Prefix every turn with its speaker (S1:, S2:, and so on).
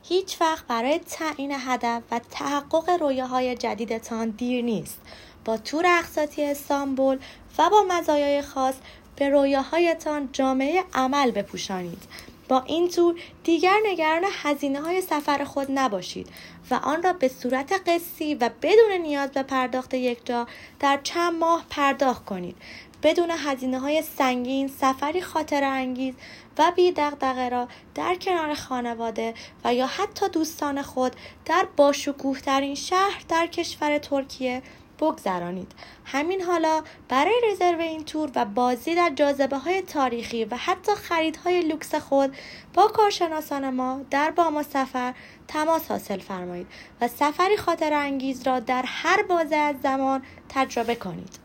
S1: هیچ وقت برای تعیین هدف و تحقق رویاهای جدیدتان دیر نیست. با تور اقساطی استانبول و با مزایای خاص به رویاهایتان جامعه عمل بپوشانید. با این تور دیگر نگران هزینه‌های سفر خود نباشید و آن را به صورت قسطی و بدون نیاز به پرداخت یکجا در چند ماه پرداخت کنید. بدون هزینه‌های سنگین، سفری خاطره انگیز و بی دغدغه را در کنار خانواده و یا حتی دوستان خود در باشکوه‌ترین شهر در کشور ترکیه بگذرانید. همین حالا برای رزرو این تور و بازدید در جاذبه‌های تاریخی و حتی خریدهای لوکس خود با کارشناسان ما در باما سفر تماس حاصل فرمایید و سفری خاطره انگیز را در هر بازه از زمان تجربه کنید.